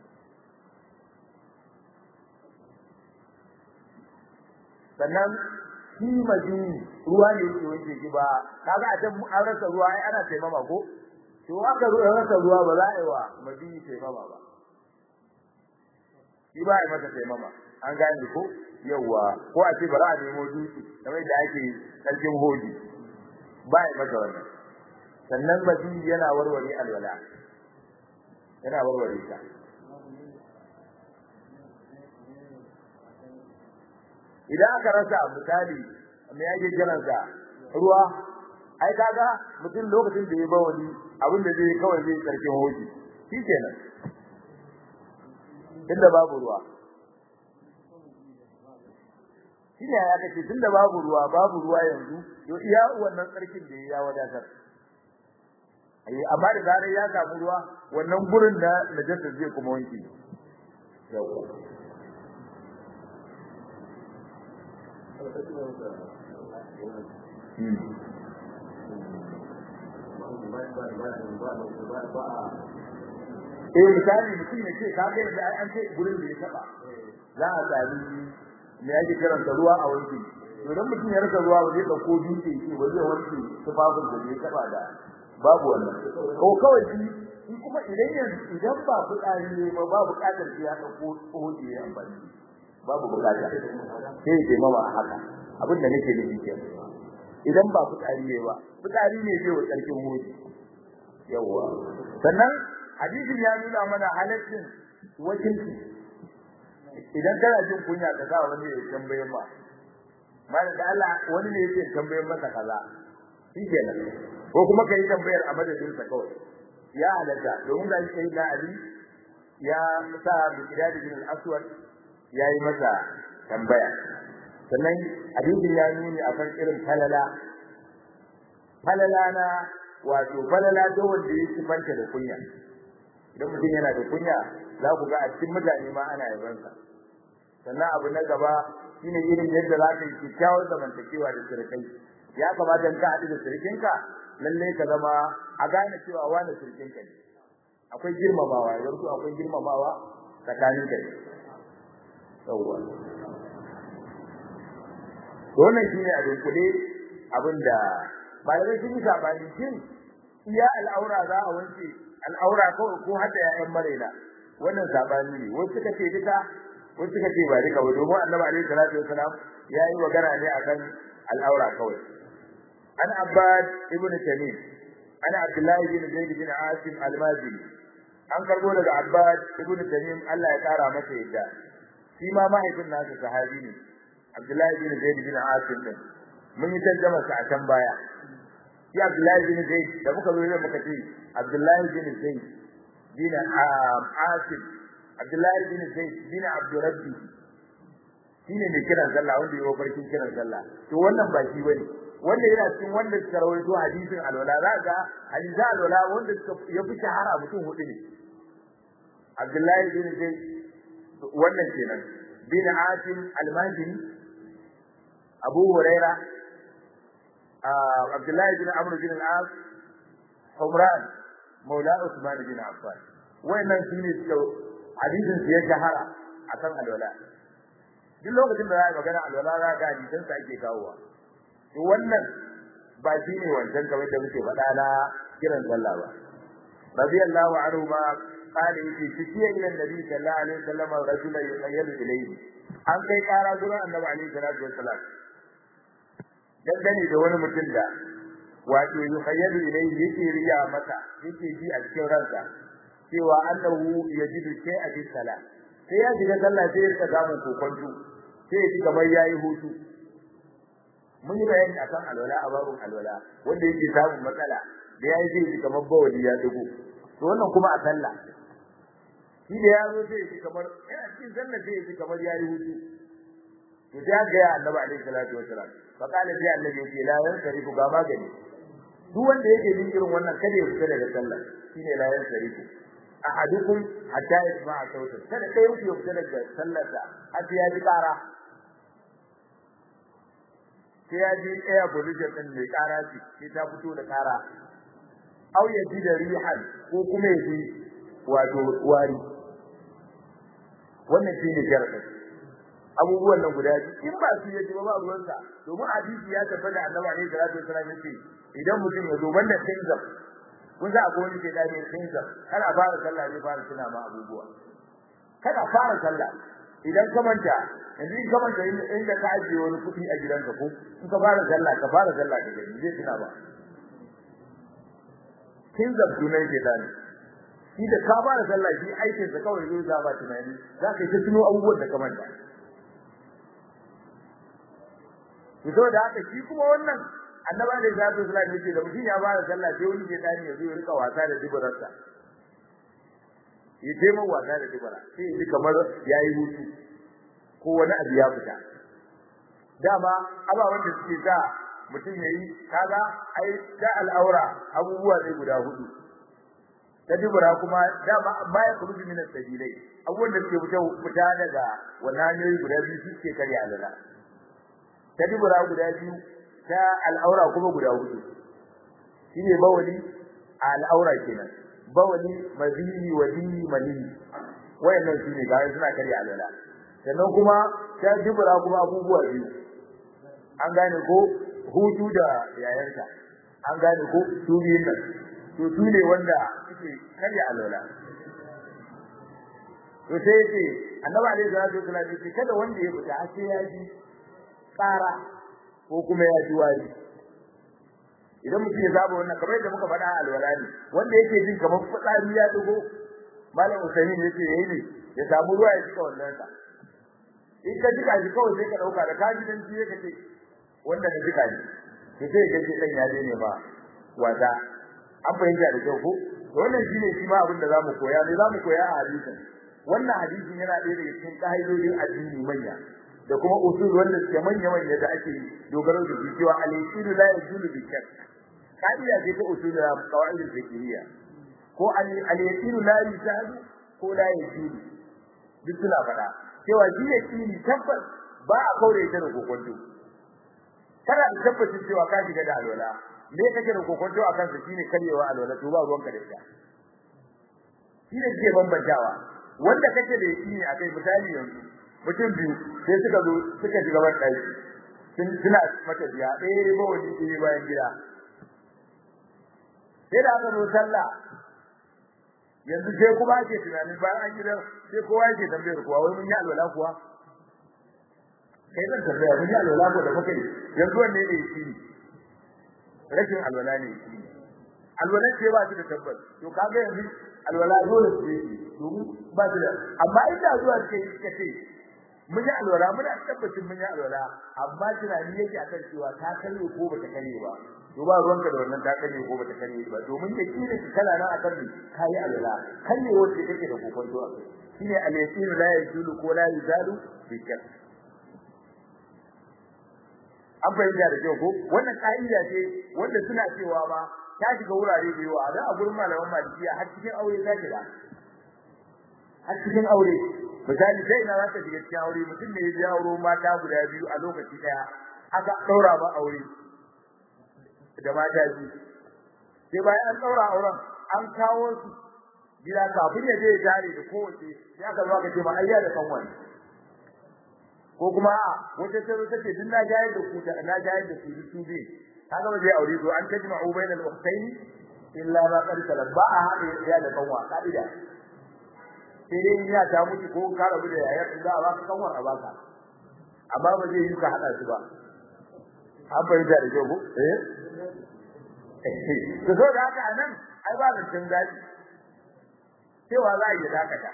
Speaker 1: sannan shi majini ruwa ne yake wanke shi ba kaga a can an rasa ruwa ai ana taimama ko to aka rasa ruwa ba za a yi wa majini taimama ba shi ba a yi mata taimama an gane ko yawa ko a ce bara a nemo dutse kamar da ake sarkin hoji ba a yi mata wannan sannan majini yana warware alwala yana warware ta idan aka rasa misali me yake kiransa ruwa ai kaga mutum lokacin da ya ba wani abin da zai kawai zai karkin hoji shikenan tunda babu ruwa shine ya kace tunda babu ruwa babu ruwa yanzu to iya wannan tsarkin da ya wadatar ai amma da zarar ya samu ruwa wannan gurin da najasa zai kuma wanki yawa eh misali mutum ne ce ka ga da an ce gurin da ya taba za a tsari me yake karanta ruwa a wanki to dan mutum ya rasa ruwa ba zai dauko dutse shi ba zai wanki tufafin da ya taba da babu wannan ko kawai shi in kuma idan yanzu idan ba fitsari ne ba babu bukatar shi ya dauko tsohoji ya amfani babu bukata sai ya mama haka abin da nake nufi kenan idan ba fitsari ne ba fitsari ne zai wa tsarkin hoji yawa sannan hadisin ya nuna mana halaccin wakilci idan kana jin kunya ka ga wani ya tambaye ma mallan da Allah wani ne yake tambayar masa kaza shikenan ko kuma kai tambayar a madadin sa kawai ya halatta domin da shi da Ali ya sa bikidad bin al-aswad yayi masa tambaya sannan hadisin ya nuni akan irin falala falala na wato falala da wanda yake fanta da kunya idan mutum yana da kunya za ku ga a cikin mutane ma ana yabansa sannan abu na gaba shine irin yadda za ka yi kyakkyawar zamantakewa da sirkai ya kamata ka haɗu da sirkinka lalle ka zama a gane cewa wani sirkinka ne akwai girmamawa yanzu akwai girmamawa tsakanin ka ne yawwa wannan shine a dunkule abinda malamai sun yi sabani shin iya al'aura za a wanke al'aura ko ko hada ya'yan marena wannan sabani ne wasu suka ce duka wasu suka ce ba duka ba domin Annabi alaihi salatu wasalam yayi magana ne akan al'aura kawai an Abbad ibn Tamim ana Abdullah ibn Zaid bin Asim al-Mazini an karbo daga Abbad ibn Tamim Allah ya kara masa yadda shi ma mahaifin nasa sahabi ne Abdullah ibn Zaid bin Asim din mun yi tarjuma sa a can baya shi Abdullah ibn Zaid da muka zo muka ce Abdullah ibn Zaid bin Asim Abdullah ibn Zaid bin Abdurrabbi shine ne kiran sallah wanda yayi farkin kiran sallah to wannan ba shi bane wanda yana cikin wanda suka rawaito hadisin alwala zaka hadisin alwala wanda suka yafi shahara mutum hudu ne Abdullah ibn Zaid wannan kenan bin Asim al-Mazini Abu Huraira Abdullah ibn Amr bin al-As Humran Maula Uthman bin Affan wannan shine suka hadisin su ya shahara akan alwala duk lokacin da za magana alwala za ga hadisin sa ake kawowa to wannan ba shine wancan kamar da muke faɗa na kiran sallah ba radiyallahu anhu ma قال يجي تشيء الى النبي صلى الله عليه وسلم رجلا يخيل اليه an kai kara gurin annabi alaihi salatu wassalam dangane da wani mutum da wato yukhayyalu ilayhi yake riya mata yake ji a cikin ransa cewa annahu yajidu shay'a bi salat sai ya ji sallah sai ya samu kokonto sai ya ji kamar yayi hutu mun yi bayani akan alwala a babun alwala wanda yake samun matsala da yayi zai ji kamar bawali ya dugo to wannan kuma a sallah shi da yazo sai ji kamar yana cikin sallah sai ji kamar yayi hutu to sai ga annabi alaihi salatu wasalam fa kana sai annabi yake la yan sarifu ga magani duk wanda yake jin irin wannan kada ya fita daga sallah shine la yan sarifu ahadukum hatta yasma'a sauta kada kai yake ya fita daga sallarsa har ya ji kara sai ya ji air pollution din mai kara shi sai ta fito da kara au ya ji da rihan ko kuma ya ji wato wari wannan shine sharadin abubuwan nan guda biyu in ba su yaji ba ba ruwansa domin hadisi ya tabbata Annabi alaihi salatu wasallam yace idan mutum ya zo banda tinza kun za a goni ke da ne tinza kana fara sallah ne fara tuna ma abubuwa kada fara sallah idan ka manta yanzu in ka manta inda ka ajiye wani kuɗi a gidanka ko in ka fara sallah ka fara sallah ka gani zai tuna ba tinza sunan ke da ne shi da ka fara sallah shi aikin sa kawai zai zama tunani zaka yi ta tuno abubuwan da ka manta to da haka shi kuma wannan annabi alaihi salatu wasallam yake da mutum ya fara sallah sai wani ke dani ya zo ya rika wasa da dubararsa ya taimaka wasa da dubara sai ya ji kamar yayi hutu ko wani abu ya fita dama aba wanda suke sa mutum yayi kaga ai da al'aura abubuwa ne guda hudu ta dubara kuma dama baya kuruji min as-sabilai abubuwan da suke fita fita daga wannan ne guda biyu suke kare alala ta dubara guda biyu ta al'aura kuma guda hudu shine bawali al'aura kenan bawali mazini wadi mani wayannan shine ga suna kare alala sannan kuma ta dubara kuma abubuwa biyu an gane ko hutu da yayarka an gane ko su biyun nan to su ne wanda suke karya alwala to sai yace annabi alaihi salatu wasallam yace kada wanda ya fita sai ya ji tsara ko kuma ya ji wari idan mutum ya zaba wannan kamar yadda muka faɗa alwala ne wanda yake jin kamar fitsari ya dugo malam Usaini yace yayi ne ya samu ruwa ya cika wannan sa in ka jika shi kawai sai ka dauka da kaji dan ji yake ce wanda ka jika shi to sai ka ce dan ya je ne ba wata an fahimta da kyau ko wannan shine shi ma abin da zamu koya ne zamu koya a hadisin wannan hadisin yana ɗaya daga cikin kaidodin addini manya da kuma usul wanda suke manya manya da ake dogaro da shi cewa al-yaqinu la yazulu bi shakk kaida ce ta usul da qawaid al-fiqhiyya ko al-yaqinu la yazulu ko la yazulu duk suna faɗa cewa shi yaqini tabbas ba a kaure ta da kokonto kada ka tabbata cewa ka shiga da alwala me kake da kokonto akan sa shine karyewa alwala to ba ruwanka da ita shine ke bambantawa wanda kake da yaki akai misali yanzu mutum biyu sai suka zo suka shiga ban dai sun suna mata biya eh ba wani eh bayan gida sai da aka zo sallah yanzu sai kuma ake tunanin bayan an gida sai kowa yake tambayar kowa wai mun yi alwala kuwa kai zan tambaya mun yi alwala ko da muke yanzu wanne ne yake rashin alwala ne alwala ce ba shi da tabbas to kaga yanzu alwala dole ce domin ba shi da amma inda zuwa kai kace mun yi alwala muna tabbacin mun yi alwala amma tunani yake akan cewa ta kare ko bata kare ba to ba ruwanka da wannan ta kare ko bata kare ba domin da kire ki kana nan akan kai alwala kalle wacce kake da kokonto a kai shine al-yaqin la yajulu ko la yazalu bi shakk an fahimta da kyau ko wannan ka'ida ce wanda suna cewa ma ta shiga wurare da yawa da a gurin malaman malikiya har cikin aure ta shiga har cikin aure misali sai ina zaka shiga cikin aure mutum ne ya auro mata guda biyu a lokaci daya aka daura ba aure da mata biyu sai bayan an daura auren an kawo su gida kafin ya je ya tare da kowace sai aka zo aka ce ma ayya da kanwani ko kuma wata tsaro take din na jayar da ku da na jayar da su su bi kaga ba zai aure to an tajma'u bainal ukhtayn illa ma qad talabba hada ya da kanwa kaida sai dai ya ta mutu ko ka rabu da yayar da ba ka kanwar a baka amma ba zai yi ka hada su ba an bai da rike ku eh to so da haka anan ai ba da cin gaji cewa za a yi dakata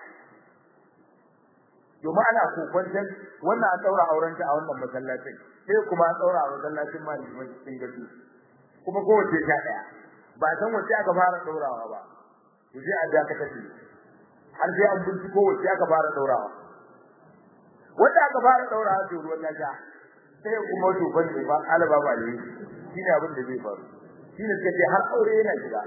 Speaker 1: domin ana kokwantar wannan an daura aurenta a wannan masallacin sai kuma an daura a masallacin malamin cikin gado kuma kowace ta daya ba san wace aka fara daurawa ba to sai a dakata shi har sai an binciko wace aka fara daurawa wanda aka fara daurawa to ruwan ya sai kuma to ban ba alaba ba ne shine abin da zai faru shine kace har aure yana shiga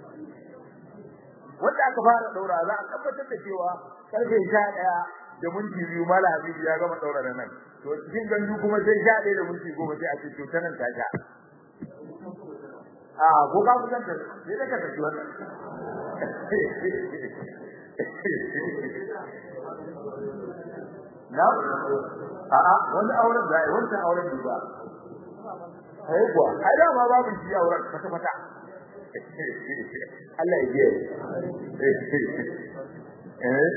Speaker 1: wanda aka fara daurawa za a tabbatar da cewa karfe sha daya da minti biyu mala habibi ya gama daura nan to cikin gandu kuma sai sha daya da minti goma sai a ce to tanan ta sha a ko ka kusan ta sai da ka tafi wannan na a a wani auren da ai wannan auren ne ba ai kuwa ai da ma babu shi auren kwata kwata Allah ya ji eh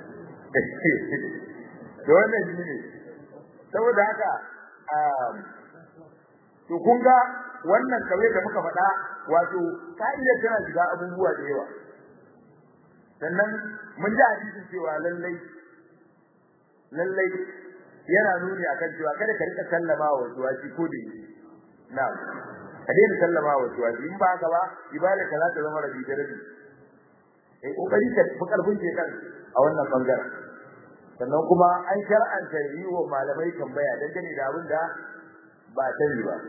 Speaker 1: to wannan shi ne saboda haka to kun ga wannan kawai da muka faɗa wato ka'idar tana shiga abubuwa da yawa sannan mun ji hadisin cewa lallai lallai yana nuni akan cewa kada ka rika sallama wa zuwaji ko da yi na'am ka daina sallama wa zuwaji in ba haka ba ibada ka za ta zama rabi da rabi eh kokari ka fi karfin ke kan a wannan bangaren sannan kuma an shar'anta yi wa malamai tambaya dangane da abin da ba sani ba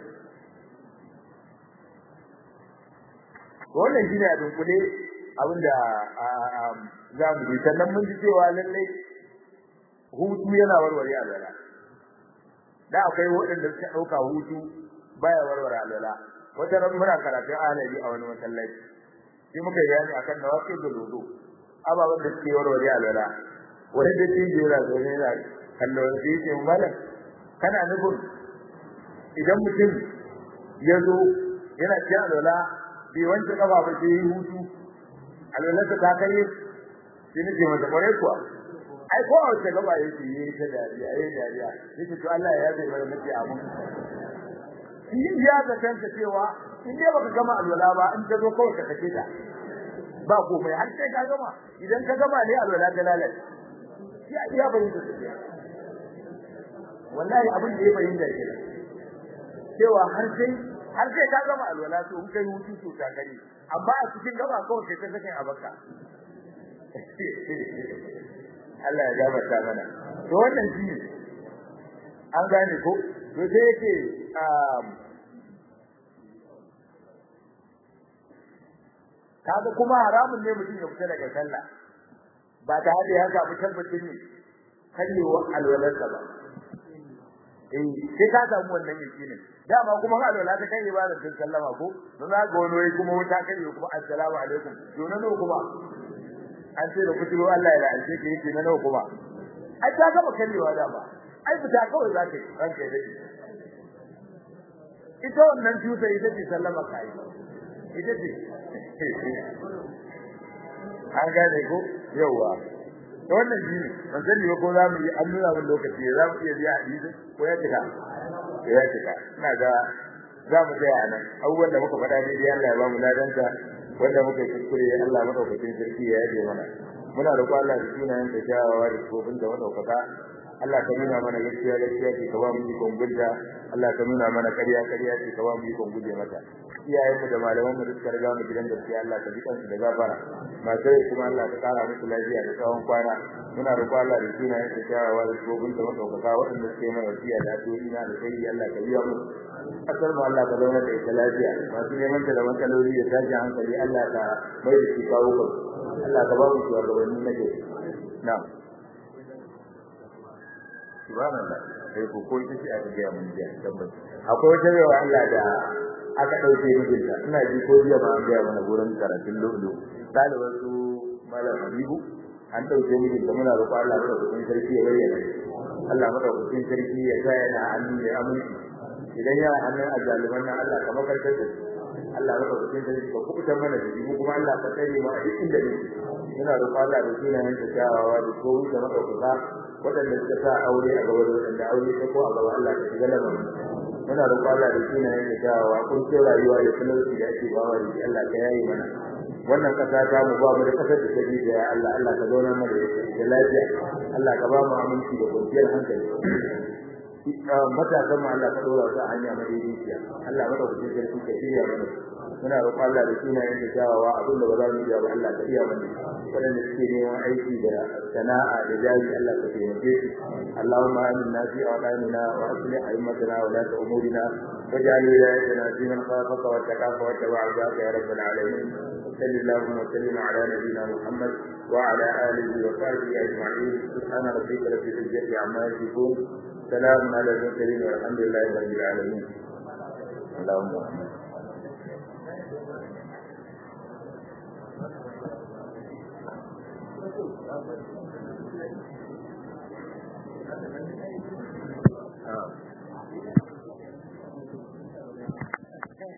Speaker 1: wannan shine a dunkule abin da za mu yi sannan mun ji cewa lallai hutu yana warware alwala da akwai waɗanda suka ɗauka hutu baya warware alwala wata ran muna karatun alabi a wani masallaci sai muka yi bayani akan nawaqid wudu ababan da suke warware alwala wani da shi jira zo ne da kallon shi ce malam kana nufin idan mutum ya zo yana cikin alwala bai wanke kafa ba sai yi hutu alwala ta kare shi ne ke mata kware kuwa ai ko wace gaba yake yi ta dariya ai dariya yake to Allah ya yabe mana mace amun shi ya ga kanta cewa in dai baka gama alwala ba in ta zo kawai ka take ta ba komai har sai ka gama idan ka gama ne alwala ta lalace shi ya bayyana ta wallahi abin da ya bayyana kenan cewa har sai har sai ka gama alwala to in kai hutu to ta gani amma a cikin gaba kawai kai ta sakin abaka Allah ya gafarta mana to wannan shi an gane ko to sai yake um kaga kuma haramun ne mutum ya fita daga sallah ba ta hada ya samu tabbacin ne kallewa alwalarsa ba eh sai ka samu wannan yakinin dama kuma alwala ta kai ibadar din sallama ko don za ga wani wai kuma wuta kai kuma assalamu alaikum to nan kuma an ce da kuturo Allah ya la'ance ki yake nan kuma ai ta gaba kallewa dama ai fita kawai za ka yi ranka dai ita wannan tuta ita ce sallama kai ita ce an gane ko yawa to wannan shi ne ban sani ba ko za mu yi an nuna mun lokaci za mu iya biya hadisi ko ya tuka ya tuka ina ga za mu tsaya nan abubuwan da muka faɗa ne dai Allah ya ba mu ladanka wanda muka yi kuskure Allah madaukakin sarki ya yabe mana muna roƙon Allah da sunayen da jawawa da kofin da madaukaka Allah ka nuna mana gaskiya gaskiya ce ka ba mu ikon gudda Allah ka nuna mana ƙarya ƙarya ce ka ba mu ikon guje mata iyayen mu da malaman mu da suka riga mu gidan gaskiya Allah ka jikan su da gafara masu rai kuma Allah ka kara musu lafiya da tsawon kwana muna roƙon Allah da sunayen da jawawa da kofin da madaukaka waɗanda suke mai wasiya da addu'o'i na da kai Allah ka biya mu asar mu Allah ka zauna da ita lafiya masu neman ta da matsaloli da tashin hankali Allah ka mai da shi kawo ku Allah ka ba mu shugabanni na gari na'am subhanallah sai ko ko ita ce aka ga mun da tabbata akwai wata yawa Allah da aka dauke mijinta ina ji ko jiya ba an ga mana gurin karatun lulu daliban su malam Habibu an dauke mijinta muna roƙo Allah ya roƙo sarki ya bayyana Allah madaukakin sarki ya sa yana hannu ya aminci idan ya hannun azaliman nan Allah ka makarkar da Allah ya roƙo sarki ka kubutar mana da mu kuma Allah ka tsare mu a duk inda ne muna roƙo Allah da sunayen ta jawawa da ko da madaukaka wadanda suka sa aure a gaba da wadanda aure ta ko a gaba Allah ka shiga lamarin muna roƙon Allah da sunayen da jawawa kun ce rayuwa da talauci da ake bawa da Allah ka yayi mana wannan kasa ta mu ba mu da kasar da take da ya Allah Allah ka zauna mana da lafiya Allah ka ba mu aminci da kwanciyar hankali matasan mu Allah ka dora su a hanya madaidaiciya Allah maka kuce sarki ka shirya mana muna roƙon Allah da sunayen da jawawa abin da ba za mu iya ba Allah ka iya mana wadanda suke neman aiki da sana'a da jari Allah ka taimake su Allahumma aminna fi awdanina wa aslih a'immatana wa la umurina waj'al wilayatana fi man khafaka wa taqafa wa tawa'a ya rabbal alamin sallallahu wa sallim ala nabiyyina Muhammad wa ala alihi wa sahbihi ajma'in subhana rabbika rabbil izzati amma yasifun salamun ala al-mursalin walhamdulillahi rabbil alamin Allahumma Thank you.